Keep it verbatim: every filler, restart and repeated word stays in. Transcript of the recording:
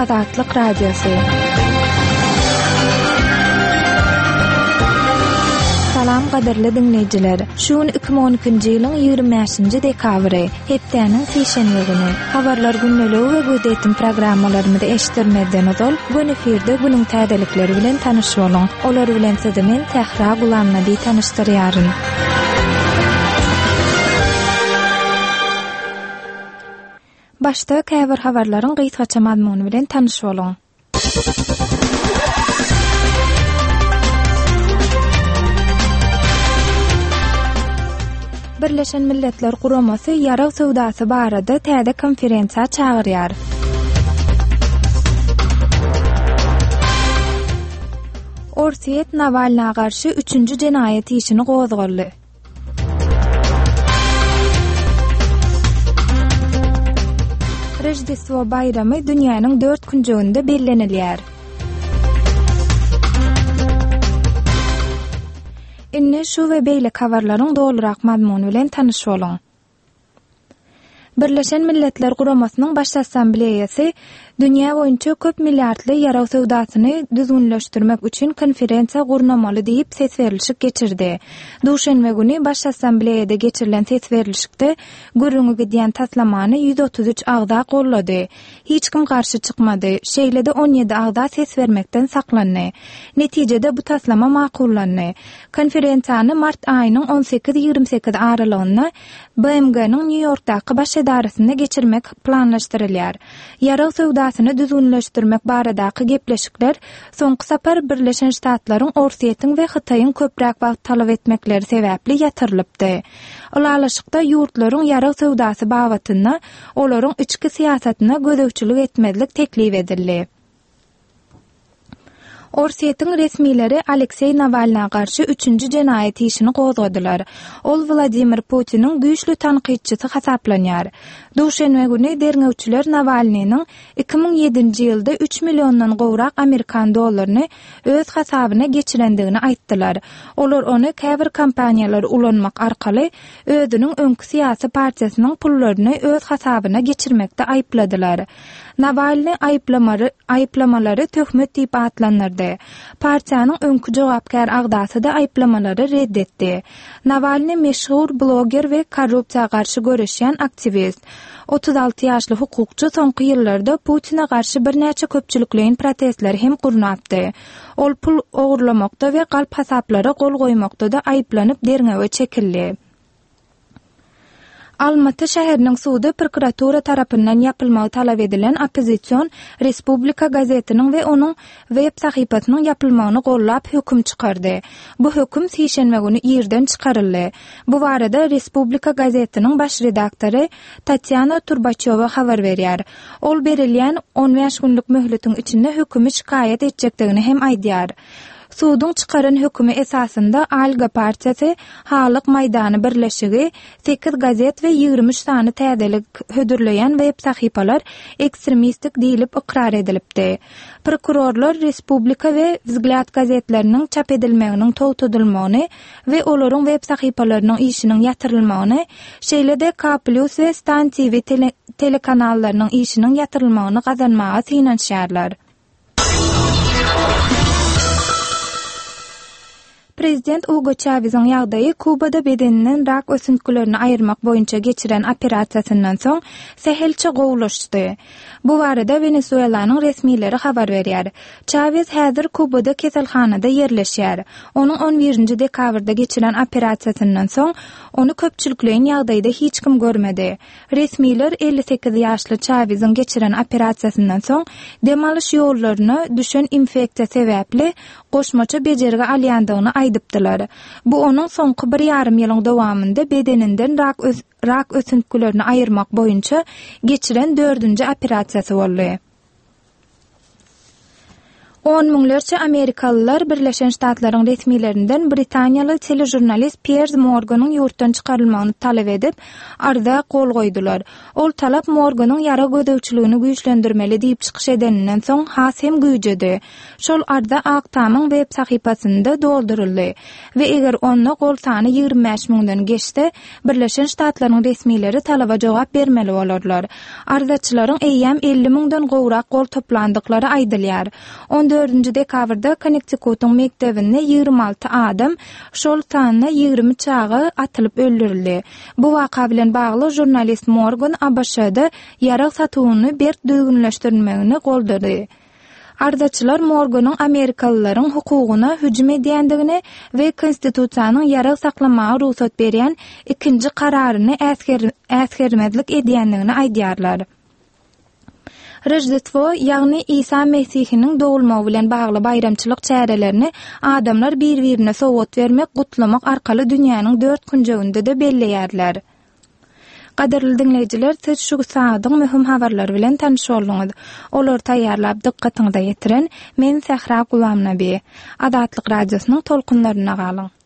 Azatlyk Radiosu. Salam gaderli dinleyijiler. Şuun iki bin on ikinji ýylyň ýygrimi beşinji dekabry, hepdeniň seşenbe güni. Habarlar günneligi we gödetim programmalarymyzda eşitdirmeden ozal, bu eferde günüň täzelikleri bilen tanyşyp boluň. Olar bilen sizi men Tehra Gulamnady tanıştyrýaryn. Başta käbir habarlaryň gysgaça mazmuny bilen tanyşyp boluň. Birleşen Milletler Guramasy ýara sowdasy barada täze konferensiýa çagyrýar. Orsiýet Navalnyga garşy üçünji jenaýet işini gozgaldy. Rejdestvo bayramy dünýäniň dört günjeginde bellenilýär. Inne şu we beýle habarlaryň dolurak mazmuny bilen tanyşyp boluň. Birleşen Milletler Guramasynyň baş assambleýasy dünýä boýunça köp milliardly ýara sowdasyny düzgünleşdirmek üçin konferensiýa gurnamaly diýip ses berilişik geçirdi. Duşanbe güni baş assambleýada geçirilen ses berilişikde görüňe gidýän taslamany ýüz otuz üç agda gollady. Hiç kim garşy çykmady. Şeýlede on ýedi agda ses bermekden saklandy. Netijede bu taslama makullandy. Konferensiýany mart aýynyň on sekiz ýygrimi sekiz aralygynda B M G'niň New Yorkdaky baş edarasynda geçirmek planlaşdyrylýar. Ýara sowdasyny düzgünleşdirmek baradaky gepleşikler soňky sapar Birleşen Ştatlaryň Orsiýetiň we Hytaýyň köprek wagt talap etmekleri sebäpli ýatyrylypdy. Olalışykda ýurtlaryň ýara sowdasy babatynda olaryň içki siýasatyna gözegçilik etmezlik teklip edildi. Orsiýetiň resmileri Aleksey Navalnyga garşy üçünji jenaýet işini gozgadylar. Ol Vladimir Putiniň güýçli tanqidçisi hasaplanýar. Duşanbe güni derňewçiler Navalnyň iki bin ýedinji ýylda üç milliondan gowrak Amerikan dollaryny öz hasabyna geçirendigini aýtdylar. Olar ony käbir kampaniýalary ulanmak arkaly özüniň öňkü syýasy partiýasynyň pullaryny öz hasabyna geçirmekde aýpladylar. Navalny aýplamary aýplamalary töhmet diýip atlanyrdy. Partiýanyň öňkü jogapkar agdasy da aýplamalary reddetdi. Navalny meşhur bloger we korrupsiýa garşy göreşýän aktivist. otuz alty ýaşly hukukçy soňky ýyllarda Putina garşy bir näçe köpçüliklerin protestleri hem gurnapdy. Ol pul ogurlamakda we galp hasaplara gol goýmakda da aýplanyp derňewe çekildi. Almaty şäheriniň sudy prokuratura tarapyndan ýapylmagy talap edilen Opposition Respublika gazetiniň we onuň web sahypasynyň ýapylmagyny gollap höküm çykardy. Bu höküm seşenbe güni ýerden çykaryldy. Bu barada Respublika gazetiniň baş redaktory Tatyana Turbaçova habar berýär. Ol berilýän on beş günlük möhletiň içinde hökümi şikayet etjekdigini hem aýdýar. Sudyň çykaran hökümi esasında Alga partiýasy, Halyk Maýdany birleşigi, sekiz gazet we ýygrimi üç sany täzelik hödürleýän web sahypalar ekstremistik diýilip ikrar edilipdi. Prokurorlar Respublika we Vzglad gazetleriniň çap edilmeginiň towtudylmagyny we olaryň web sahypalarynyň işiniň ýatyrylmagyny, şeýlede K plus we Stan T V tele telekanallarynyň işiniň ýatyrylmagyny gazanmaga synanýarlar. Prezident Hugo Chávez'in ýagdaýy Kubada bedeninden rak ösüntülerini ayırmak boýunça geçiren operatsiýasyndan soň sehelçe gowulaşdy. Bu barada Venezuelanyň resmileri habar berýär. Chávez häzir Kubada keselhanada ýerleşýär. Onuň on birinji dekabrda geçiren operatsiýasyndan soň onu köpçüliklerin ýagdaýda hiç kim görmedi. Resmiler elli sekiz ýaşly Chávez'in geçiren operatsiýasyndan soň demalyş ýollaryna düşen infeksiýa sebäpli goşmaça bejerige alýandygyny aýdypdylar. Bu onuň soňky bir ýarym ýylyň dowamynda bedeninden rak öz rak ösüntülerini ayırmak boýunça geçiren dördünji operatsiýasy boldy. on müňlerçe Amerikalılar Birleşen Ştatlaryň resmiýetlerinden Britaniýaly telejurnalist Piers Morganyň ýurtdan çykarylmagyny talap edip, arda gol goýdular. Ol talap Morganyň ýara gödäwçiligini güýçlendirmeli diýip çykyş edeninden soň has hem güýjedi. Şol arda Aktamyň web sahypasynda dolduruldy we eger onda gol sany ýygrimi beş müňden geçse, Birleşen Ştatlaryň resmiýetleri talaba jogap bermeli bolarlar. Ardaçylaryň eýýäm elli müňden gowrak gol toplandyklary aýdylýar. on dördünji dekabrda Connecticut'un mektebinde ýygrimi alty adam şol sanyna ýygrimi çağı atylyp öldürildi. Bu waka bilen bagly jurnalist Morgan A B Ş'da ýarag satywyny bert düýgünleşdirmegini goldurdy. Ardaçylar Morganyň Amerikalılaryň hukuguna hüjüm edýändigini we konstitusiýanyň ýarag saklamagy ruhsat berýän ikinji kararyny äsgermezlik edýändigini aýdýarlar. Rojdestvo, ýagny İsa Mesihiniň dogulmagy bilen bagly bayramçylyk çärelerini adamlar bir-birine sowgat bermek, gutlamak arkaly dünýäniň dört künjeginde de belleýärler. Gaderli dinleýijiler, siz şu saatdyň möhüm habarlar bilen tanış bolduňyz. Olar taýýarlap dikkatiňize ýetiren men Sähra Gulamnaby. Adatlyk radiosynyň tolkunlaryna galyň.